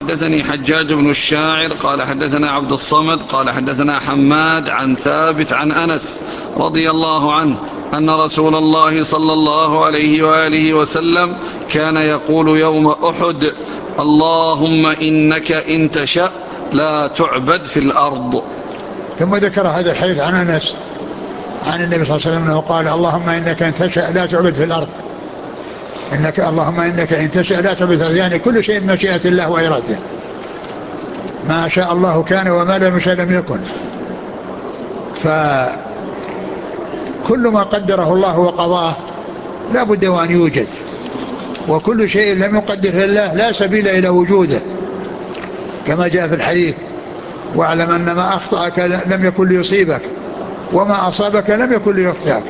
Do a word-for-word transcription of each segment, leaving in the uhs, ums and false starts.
حدثني حجاج بن الشاعر قال حدثنا عبد الصمد قال حدثنا حماد عن ثابت عن أنس رضي الله عنه أن رسول الله صلى الله عليه وآله وسلم كان يقول يوم أحد: اللهم إنك إن تشأ لا تعبد في الأرض. ثم ذكر هذا الحديث عن أنس عن النبي صلى الله عليه وسلم أنه قال: اللهم إنك إن تشأ لا تعبد في الأرض. إنك اللهم إنك إن تشأ لا تعبد في الأرض، يعني كل شيء بمشيئة الله وإرادته، ما شاء الله كان وما لم يشاء لم يكن. فكل ما قدره الله وقضاه لا بد وأن يوجد، وكل شيء لم يقدره الله لا سبيل إلى وجوده، كما جاء في الحديث: واعلم أن ما أخطأك لم يكن ليصيبك وما أصابك لم يكن ليخطئك.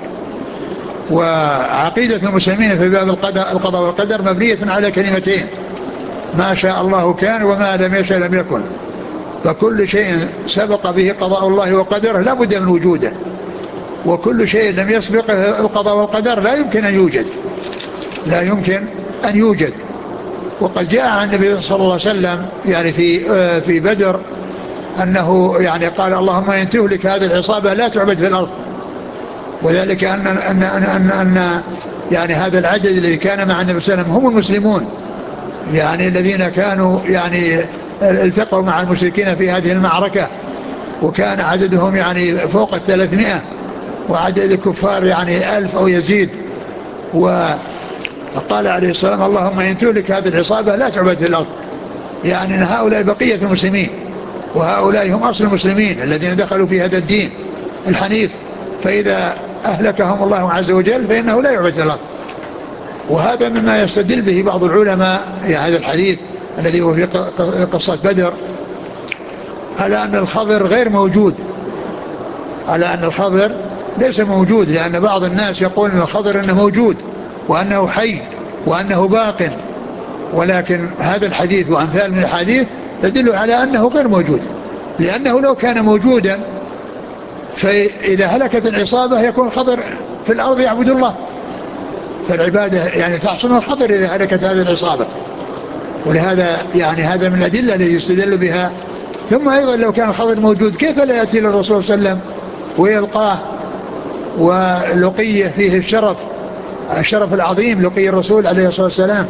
وعقيدة المسلمين في باب القضاء والقدر مبنية على كلمتين: ما شاء الله كان وما لم يشاء لم يكن. فكل شيء سبق به قضاء الله وقدره لا بد من وجوده، وكل شيء لم يسبقه القضاء والقدر لا يمكن أن يوجد لا يمكن أن يوجد. وقد جاء عن النبي صلى الله عليه وسلم يعني في في بدر أنه يعني قال: اللهم إن تهلك هذه العصابة لا تعبد في الأرض. وذلك أن, أن, أن, أن, أن يعني هذا العدد الذي كان مع النبي صلى الله عليه وسلم هم المسلمون، يعني الذين كانوا يعني التقوا مع المشركين في هذه المعركة، وكان عددهم يعني فوق الثلاثمائة، وعدد الكفار يعني ألف أو يزيد. وقال عليه السلام: اللهم إن تهلك هذه العصابة لا تعبد في الأرض، يعني أن هؤلاء بقية المسلمين، وهؤلاء هم أصل المسلمين الذين دخلوا في هذا الدين الحنيف، فإذا أهلكهم الله عز وجل فإنه لا يعبد في الأرض. وهذا مما يستدل به بعض العلماء في هذا الحديث الذي هو في قصة بدر، على أن الخضر غير موجود، على أن الخضر ليس موجود، لأن بعض الناس يقول أن الخضر أنه موجود وأنه حي وأنه باق، ولكن هذا الحديث وأمثال من الحديث تدل على أنه غير موجود، لأنه لو كان موجودا فإذا هلكت العصابة يكون الخضر في الأرض يعبد الله، فالعبادة يعني تحصل الخضر إذا هلكت هذه العصابة. ولهذا يعني هذا من الأدلة التي يستدل بها. ثم أيضا لو كان الخضر موجود كيف لا يأتي للرسول صلى الله عليه وسلم ويلقاه، ولقيه فيه الشرف الشرف العظيم، لقي الرسول عليه الصلاة والسلام.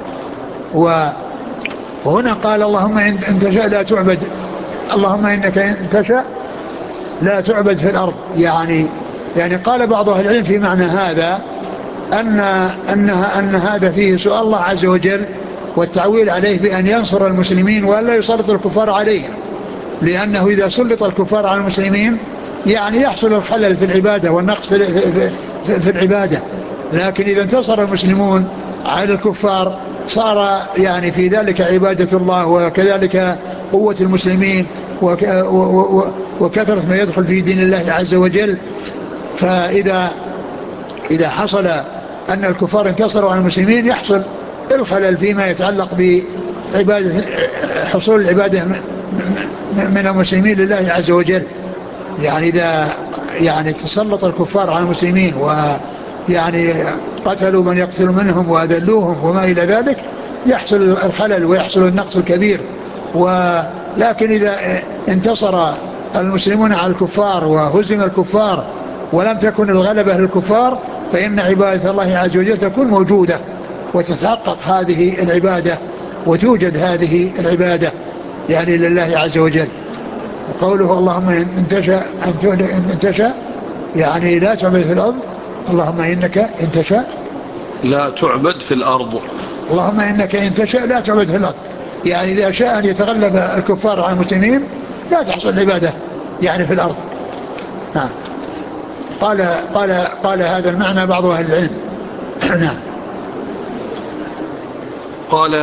وهنا قال: اللهم إن تشاء لا تعبد، اللهم إنك إن تشاء لا تعبد في الأرض. يعني يعني قال بعض أهل العلم في معنى هذا أن أنها أن هذا فيه سؤال الله عز وجل والتعويل عليه بأن ينصر المسلمين ولا يسلط الكفار عليهم، لأنه إذا سلط الكفار على المسلمين يعني يحصل الخلل في العبادة والنقص في, في, في, في العبادة. لكن إذا انتصر المسلمون على الكفار صار يعني في ذلك عبادة الله، وكذلك قوة المسلمين وكثرة ما يدخل في دين الله عز وجل. فإذا إذا حصل أن الكفار انتصروا على المسلمين يحصل الخلل فيما يتعلق بعبادة، حصول العبادة من المسلمين لله عز وجل. يعني إذا يعني تسلط الكفار على المسلمين ويعني قتلوا من يقتل منهم وأذلوهم وما إلى ذلك يحصل الخلل ويحصل النقص الكبير. ولكن إذا انتصر المسلمون على الكفار وهزم الكفار ولم تكن الغلبة للكفار فإن عبادة الله عز وجل تكون موجودة وتتحقق هذه العبادة وتوجد هذه العبادة يعني لله عز وجل. وقوله اللهم إن تشاء إن تشاء يعني لا تعبد في الأرض، اللهم إنك إن تشاء لا تعبد في الأرض، اللهم إنك إن تشاء لا تعبد في الأرض، يعني إذا شاء أن يتغلب الكفار على المسلمين لا تحصل العبادة يعني في الأرض. نعم. قال قال قال هذا المعنى بعض أهل العلم. نعم. قال